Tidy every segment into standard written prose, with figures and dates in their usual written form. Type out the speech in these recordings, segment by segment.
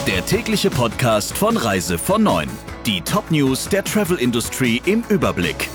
Der tägliche Podcast von Reise von 9. Die Top-News der Travel-Industrie im Überblick.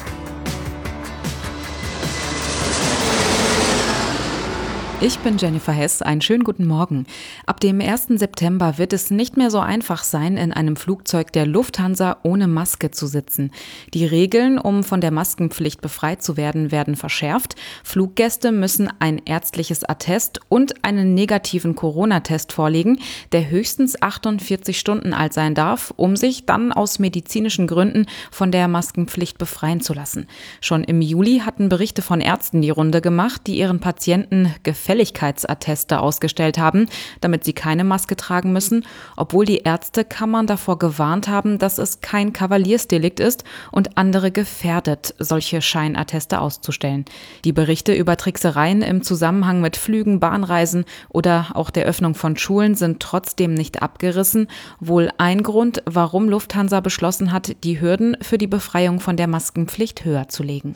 Ich bin Jennifer Hess, einen schönen guten Morgen. Ab dem 1. September wird es nicht mehr so einfach sein, in einem Flugzeug der Lufthansa ohne Maske zu sitzen. Die Regeln, um von der Maskenpflicht befreit zu werden, werden verschärft. Fluggäste müssen ein ärztliches Attest und einen negativen Corona-Test vorlegen, der höchstens 48 Stunden alt sein darf, um sich dann aus medizinischen Gründen von der Maskenpflicht befreien zu lassen. Schon im Juli hatten Berichte von Ärzten die Runde gemacht, die ihren Patienten Gefälligkeitsatteste ausgestellt haben, damit sie keine Maske tragen müssen, obwohl die Ärztekammern davor gewarnt haben, dass es kein Kavaliersdelikt ist und andere gefährdet, solche Scheinatteste auszustellen. Die Berichte über Tricksereien im Zusammenhang mit Flügen, Bahnreisen oder auch der Öffnung von Schulen sind trotzdem nicht abgerissen. Wohl ein Grund, warum Lufthansa beschlossen hat, die Hürden für die Befreiung von der Maskenpflicht höher zu legen.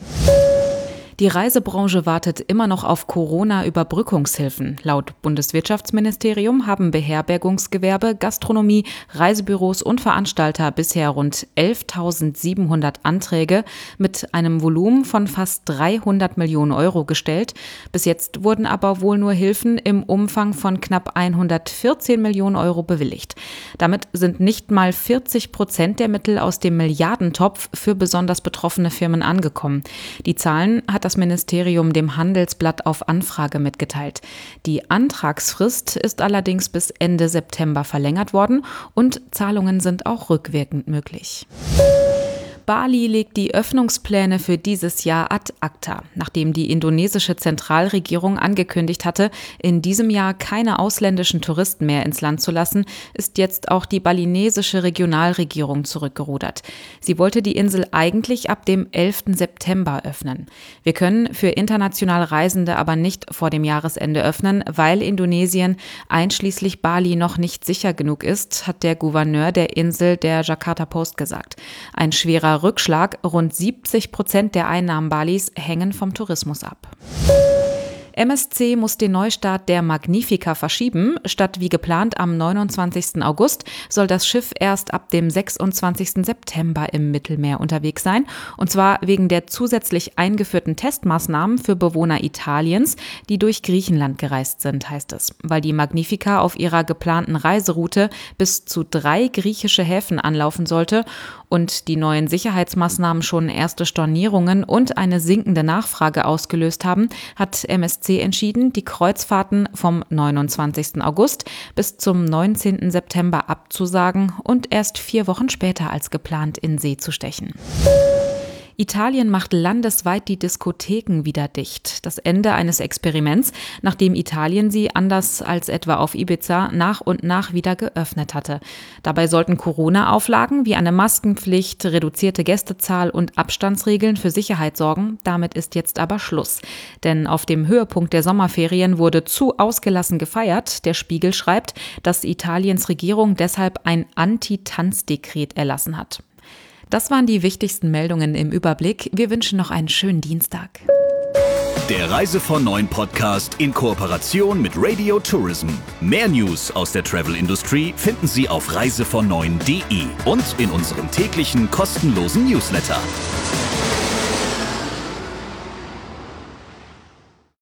Die Reisebranche wartet immer noch auf Corona-Überbrückungshilfen. Laut Bundeswirtschaftsministerium haben Beherbergungsgewerbe, Gastronomie, Reisebüros und Veranstalter bisher rund 11.700 Anträge mit einem Volumen von fast 300 Millionen Euro gestellt. Bis jetzt wurden aber wohl nur Hilfen im Umfang von knapp 114 Millionen Euro bewilligt. Damit sind nicht mal 40% der Mittel aus dem Milliardentopf für besonders betroffene Firmen angekommen. Die Zahlen hat das Ministerium dem Handelsblatt auf Anfrage mitgeteilt. Die Antragsfrist ist allerdings bis Ende September verlängert worden und Zahlungen sind auch rückwirkend möglich. Bali legt die Öffnungspläne für dieses Jahr ad acta, nachdem die indonesische Zentralregierung angekündigt hatte, in diesem Jahr keine ausländischen Touristen mehr ins Land zu lassen, ist jetzt auch die balinesische Regionalregierung zurückgerudert. Sie wollte die Insel eigentlich ab dem 11. September öffnen. Wir können für international Reisende aber nicht vor dem Jahresende öffnen, weil Indonesien einschließlich Bali noch nicht sicher genug ist, hat der Gouverneur der Insel der Jakarta Post gesagt. Ein schwerer Rückschlag, rund 70% der Einnahmen Balis hängen vom Tourismus ab. MSC muss den Neustart der Magnifica verschieben. Statt wie geplant am 29. August soll das Schiff erst ab dem 26. September im Mittelmeer unterwegs sein. Und zwar wegen der zusätzlich eingeführten Testmaßnahmen für Bewohner Italiens, die durch Griechenland gereist sind, heißt es. Weil die Magnifica auf ihrer geplanten Reiseroute bis zu 3 griechische Häfen anlaufen sollte und die neuen Sicherheitsmaßnahmen schon erste Stornierungen und eine sinkende Nachfrage ausgelöst haben, hat MSC entschieden, die Kreuzfahrten vom 29. August bis zum 19. September abzusagen und erst 4 Wochen später als geplant in See zu stechen. Italien macht landesweit die Diskotheken wieder dicht. Das Ende eines Experiments, nachdem Italien sie, anders als etwa auf Ibiza, nach und nach wieder geöffnet hatte. Dabei sollten Corona-Auflagen wie eine Maskenpflicht, reduzierte Gästezahl und Abstandsregeln für Sicherheit sorgen. Damit ist jetzt aber Schluss. Denn auf dem Höhepunkt der Sommerferien wurde zu ausgelassen gefeiert. Der Spiegel schreibt, dass Italiens Regierung deshalb ein Anti-Tanz-Dekret erlassen hat. Das waren die wichtigsten Meldungen im Überblick. Wir wünschen noch einen schönen Dienstag. Der Reise von 9 Podcast in Kooperation mit Radio Tourism. Mehr News aus der Travel-Industrie finden Sie auf reisevon9.de und in unserem täglichen kostenlosen Newsletter.